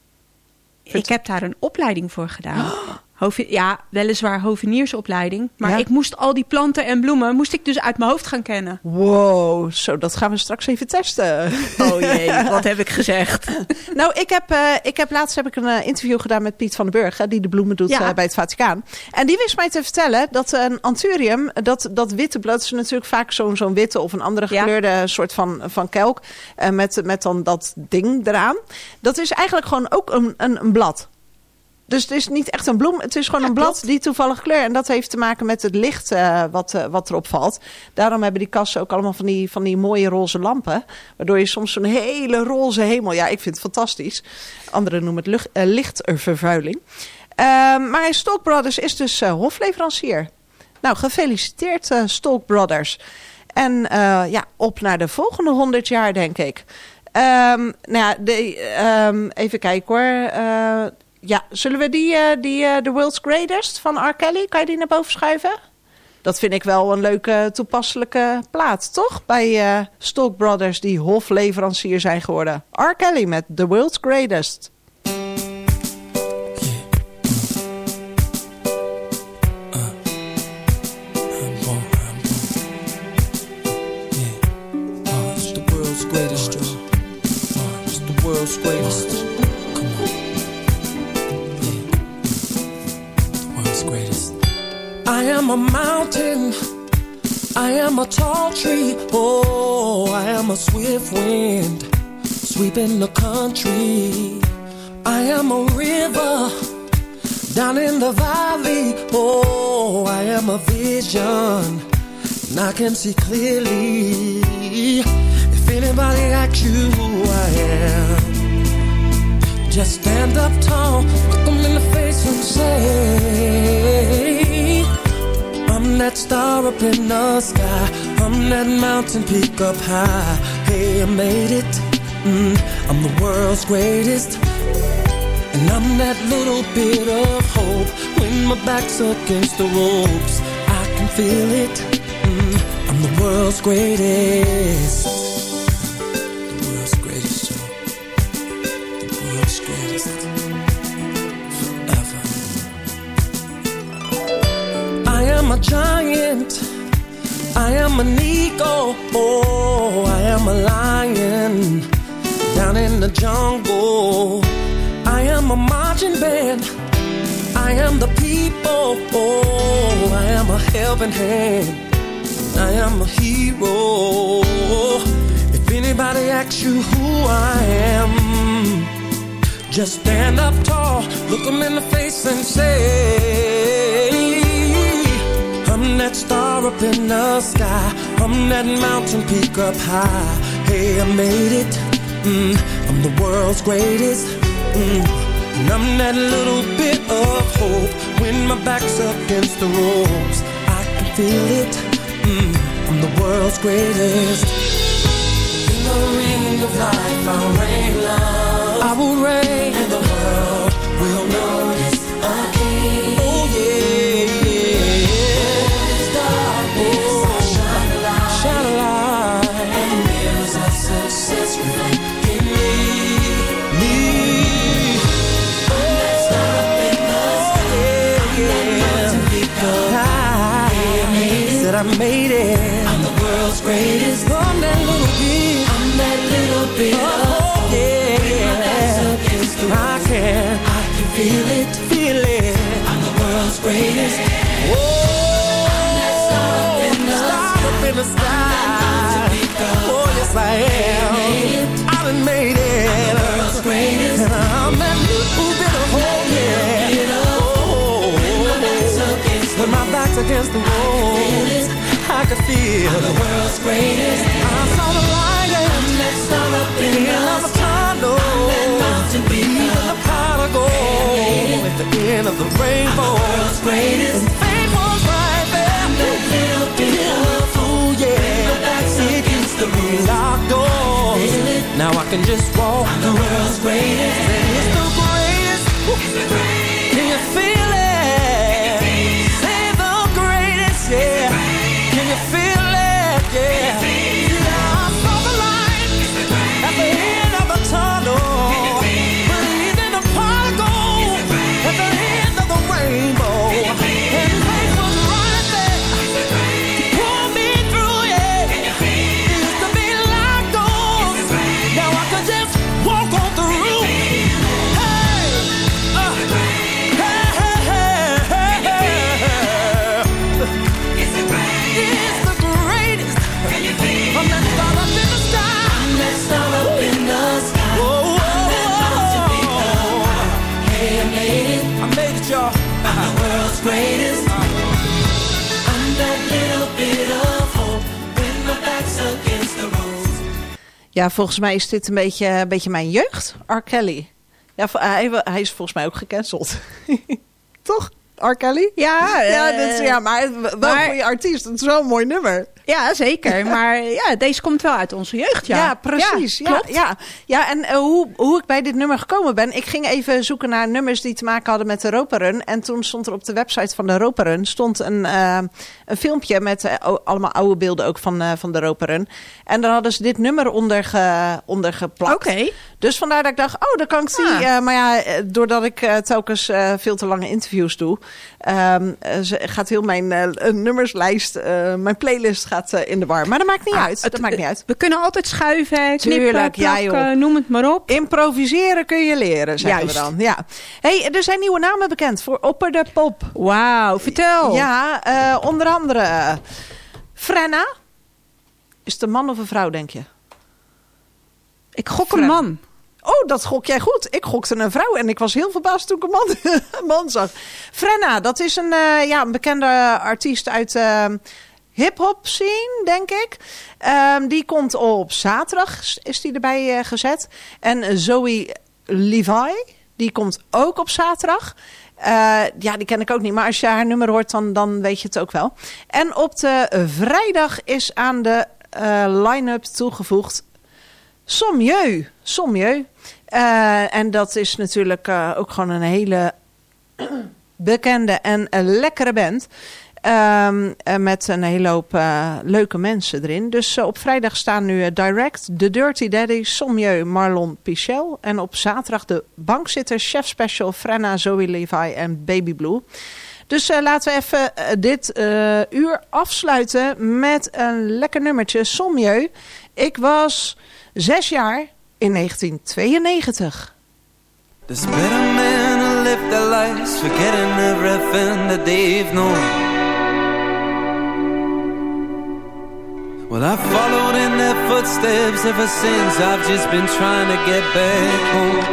Ik heb daar een opleiding voor gedaan. Weliswaar hoveniersopleiding. Maar ik moest al die planten en bloemen moest ik dus uit mijn hoofd gaan kennen. Wow, zo dat gaan we straks even testen. Oh jee, wat heb ik gezegd? Nou, laatst heb ik een interview gedaan met Piet van den Burg, die de bloemen doet bij het Vaticaan. En die wist mij te vertellen dat een anthurium, dat witte blad is natuurlijk vaak zo'n witte of een andere gekleurde soort van kelk. Met dan dat ding eraan. Dat is eigenlijk gewoon ook een blad. Dus het is niet echt een bloem. Het is gewoon een blad die toevallig kleur. En dat heeft te maken met het licht wat erop valt. Daarom hebben die kassen ook allemaal van die mooie roze lampen. Waardoor je soms zo'n hele roze hemel... Ja, ik vind het fantastisch. Anderen noemen het lichtvervuiling. Maar Stock Brothers is dus hofleverancier. Nou, gefeliciteerd Stock Brothers. En op naar de volgende 100 jaar, denk ik. Even kijken hoor. Zullen we die The World's Greatest van R. Kelly, kan je die naar boven schuiven? Dat vind ik wel een leuke toepasselijke plaat, toch? Bij Stock Brothers die hofleverancier zijn geworden. R. Kelly met The World's Greatest. World's greatest. Come on. Yeah. The world's greatest. I am a mountain. I am a tall tree. Oh, I am a swift wind sweeping the country. I am a river down in the valley. Oh, I am a vision and I can see clearly. If anybody asks you who I am, just stand up tall, look them in the face and say, I'm that star up in the sky, I'm that mountain peak up high. Hey, I made it, I'm the world's greatest. And I'm that little bit of hope when my back's against the ropes. I can feel it, I'm the world's greatest. I am a giant, I am an eagle, oh, I am a lion down in the jungle. I am a marching band, I am the people, oh, I am a helping hand, I am a hero. If anybody asks you who I am, just stand up tall, look them in the face and say, I'm that star up in the sky, I'm that mountain peak up high. Hey, I made it, I'm the world's greatest, and I'm that little bit of hope when my back's against the ropes. I can feel it, I'm the world's greatest. In the ring of life I'll reign love, I will reign, and the world will notice a king. Oh yeah, darkness, I'll shine a light, and mirrors of success reflect in me. I'm that star up in the sky, I'm that mountain peak up high. Said I made it, I'm the world's greatest. I'm that little bit, I'm that little bit of I can feel it, I'm the world's greatest. Whoa, I'm that star up in the sky. Oh, yes I am. I done made it. I'm the world's greatest. And I'm that little bit of hope, yeah. Oh, when my back's against the wall, I can feel I'm the world's greatest. I saw the light, I'm that star up in the tunnel. Even the pot of gold at the end of the rainbow. The world's greatest. And fame was right there. I'm that little bit of fool, yeah. My back's against the locked doors. Now I can just walk. I'm the world's greatest. And it's the greatest. It's the greatest. Can you feel it? Say the greatest, yeah. Can you feel it? Yeah. I saw the light at the end of the tunnel. Greatest. I'm that little bit of hope when my back's against the ropes. Ja, volgens mij is dit een beetje mijn jeugd. R. Kelly. Ja, hij is volgens mij ook gecanceld. Toch? R. Kelly? Ja, maar wel een goede artiest. Het is wel een mooi nummer. Ja, zeker. Maar deze komt wel uit onze jeugd, ja. Ja, precies. Ja, en hoe ik bij dit nummer gekomen ben... Ik ging even zoeken naar nummers die te maken hadden met de Europa Run. En toen stond er op de website van de Europa Run... stond een filmpje met allemaal oude beelden ook van de Europa Run. En daar hadden ze dit nummer onder geplakt. Oké. Dus vandaar dat ik dacht, dan kan ik die... maar doordat ik telkens veel te lange interviews doe... gaat heel mijn nummerslijst, mijn playlist gaat in de war. Maar dat maakt niet uit. Dat maakt niet uit. We kunnen altijd schuiven, knippen, plakken, noem het maar op. Improviseren kun je leren, zeggen we dan. Ja. Hey, er zijn nieuwe namen bekend voor Opper de Pop. Wauw, vertel. Ja, onder andere Frenna. Is het een man of een vrouw, denk je? Ik gok een man. Oh, dat gok jij goed. Ik gokte een vrouw en ik was heel verbaasd toen ik een man zag. Frenna, dat is een bekende artiest uit hip-hop scene, denk ik. Die komt op zaterdag, is die erbij gezet. En Zoe Levi, die komt ook op zaterdag. Die ken ik ook niet, maar als je haar nummer hoort, dan weet je het ook wel. En op de vrijdag is aan de line-up toegevoegd Sommieu. En dat is natuurlijk ook gewoon een hele bekende en lekkere band. Met een hele hoop leuke mensen erin. Dus op vrijdag staan nu Direct, The Dirty Daddy, Sommieu, Marlon Pichel. En op zaterdag de bankzitters, Chef Special, Frenna, Zoe Levi en Baby Blue. Dus laten we even dit uur afsluiten met een lekker nummertje. Sommieu. Ik was 6 jaar in 1992. There's better men who live their lives forgetting everything that they've known. Well, I've followed in their footsteps ever since. I've just been trying to get back home.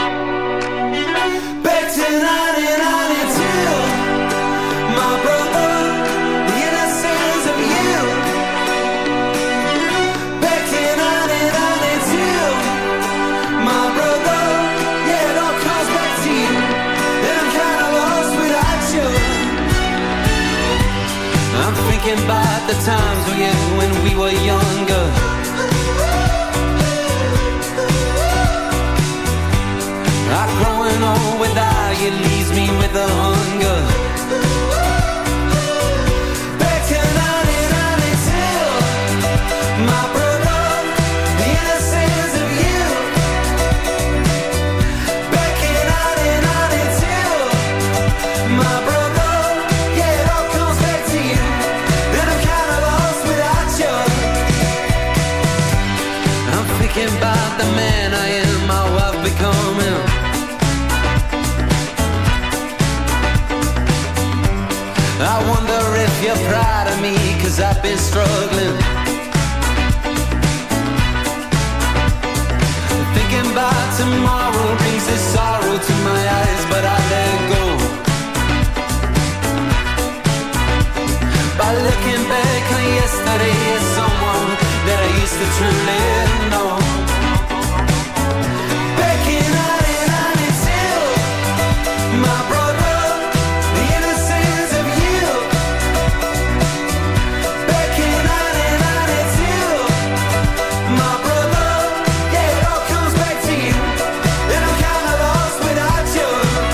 Back to 1992, my brother, the innocence of you. Back to 1992, my brother, yeah, it all comes back to you. And I'm kind of lost without you. I'm thinking about the times when we were younger. Growing old without you leaves me with a hunger. Back to 1992, my brother, the innocence of you. Back in 1992, my brother, yeah, it all comes back to you. And I'm kind of lost without you. I'm thinking about the man I am, my wife becoming. I wonder if you're proud of me, 'cause I've been struggling. Thinking about tomorrow brings this sorrow to my eyes, but I let go. By looking back on yesterday as someone that I used to truly know. Back in 1992, my brother, the innocence of you. Back in 1992, my brother, yeah, it all comes back to you. And I'm kind of lost without you.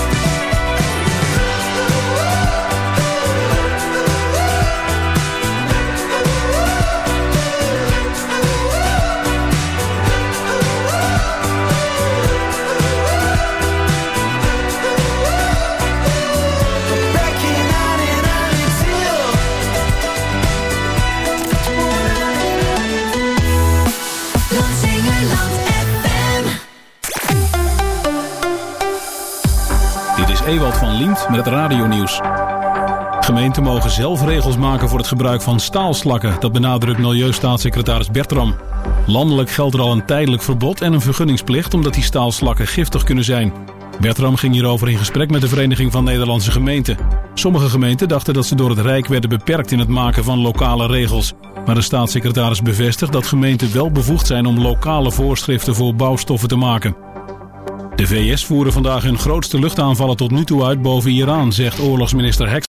Back in 1992. Lansingerland FM. Dit is Ewald van Liemt met het radionieuws. Gemeenten mogen zelf regels maken voor het gebruik van staalslakken. Dat benadrukt Milieustaatssecretaris Bertram. Landelijk geldt er al een tijdelijk verbod en een vergunningsplicht omdat die staalslakken giftig kunnen zijn. Bertram ging hierover in gesprek met de Vereniging van Nederlandse Gemeenten. Sommige gemeenten dachten dat ze door het Rijk werden beperkt in het maken van lokale regels. Maar de staatssecretaris bevestigt dat gemeenten wel bevoegd zijn om lokale voorschriften voor bouwstoffen te maken. De VS voeren vandaag hun grootste luchtaanvallen tot nu toe uit boven Iran, zegt oorlogsminister Hexel.